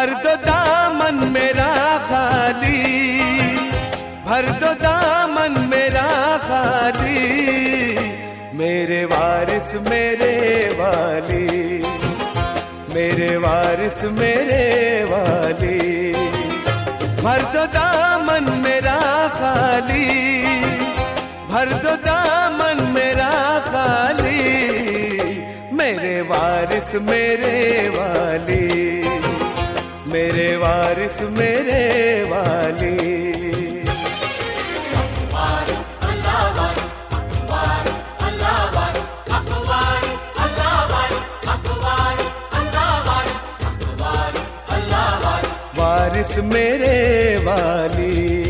भर दो दामन मेरा खाली, भर दो दामन मेरा खाली, मेरे वारिस मेरे वाली, मेरे वारिस मेरे वाली। भर दो दामन मेरा खाली, भर दो दामन मेरा खाली, मेरे वारिस मेरे वाली, मेरे वारिस मेरे वाली। वारिस मेरे वाली।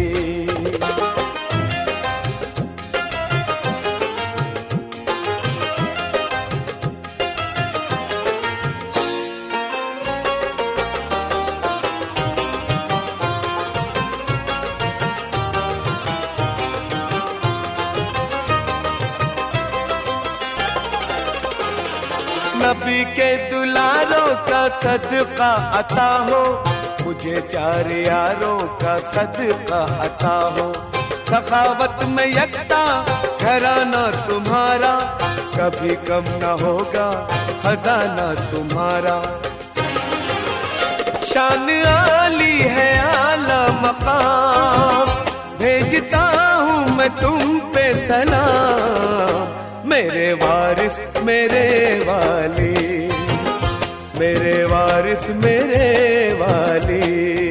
नबी के दुलारों का सदका अता हो, मुझे चार यारों का सदका अता हो। सखावत में यकता घराना तुम्हारा, कभी कम न होगा खजाना तुम्हारा। शान आली है आला मकाम, भेजता हूँ मैं तुम पे सलाम। मेरे वारिस मेरे वाली, मेरे वारिस मेरे वाली।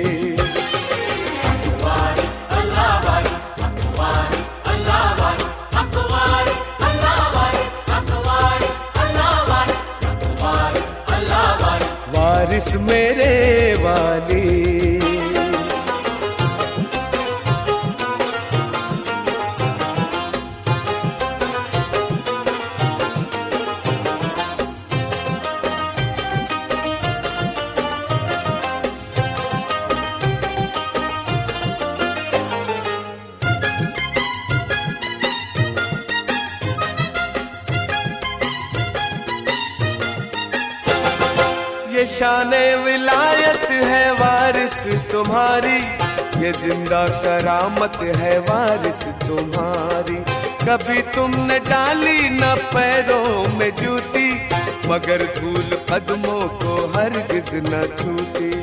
वारिस मेरे वाली। ये शान विलायत है वारिस तुम्हारी, ये जिंदा करामत है वारिस तुम्हारी। कभी तुमने डाली न पैरों में जूती, मगर धूल कदमों को हरगिज न छूती।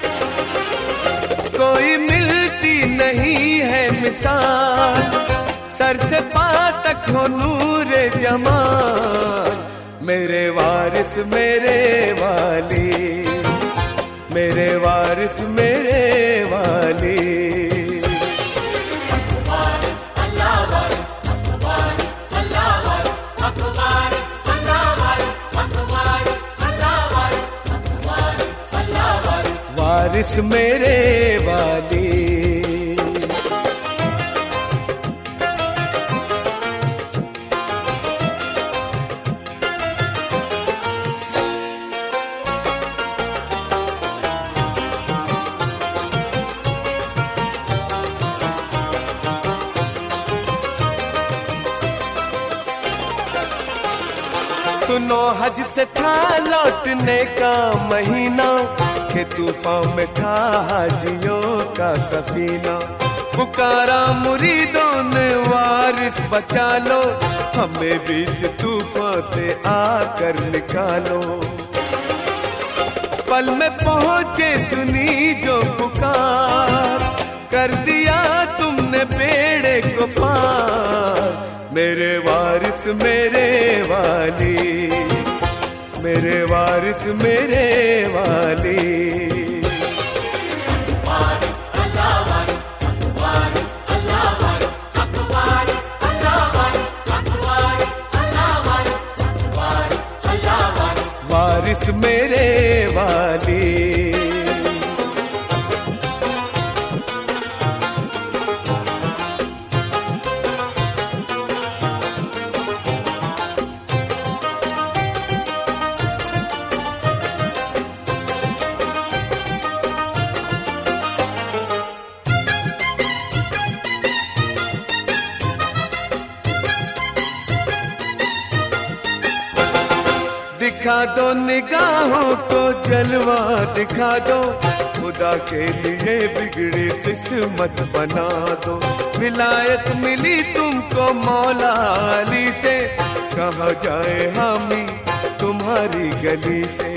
कोई मिलती नहीं है मिसाल, सर से पांव तक हो नूर जमाल। मेरे वारिस मेरे वाली, मेरे वारिस मेरे वाली। वारिस मेरे वाली। सुनो हज से था लौटने का महीना, के तूफान में था हाजियों का सफीना। पुकारा मुरीदों ने वारिस बचा लो, हमें बीच तूफान से आकर निकालो। पल में पहुंचे सुनी जो पुकार, कर दिया तुमने बेड़े को पार। मेरे वारिस मेरे वाली, मेरे वारिस मेरे वाली। वारिस मेरे वाली। दिखा दो निगाहों को जलवा दिखा दो, खुदा के लिए बिगड़ी किस्मत बना दो। विलायत मिली तुमको मौला अली से, कहाँ जाए हामी तुम्हारी गली से।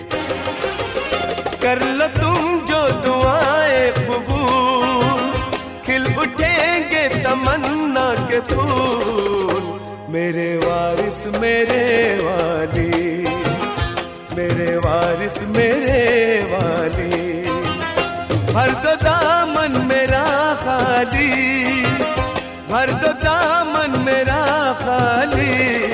कर लो तुम जो दुआएं कबूल, खिल उठेंगे तमन्ना के फूल। मेरे वारिस मेरे वाली, मेरे वारिस मेरे वाली, भर दो दामन मेरा खाली, भर दो दामन मेरा खाली।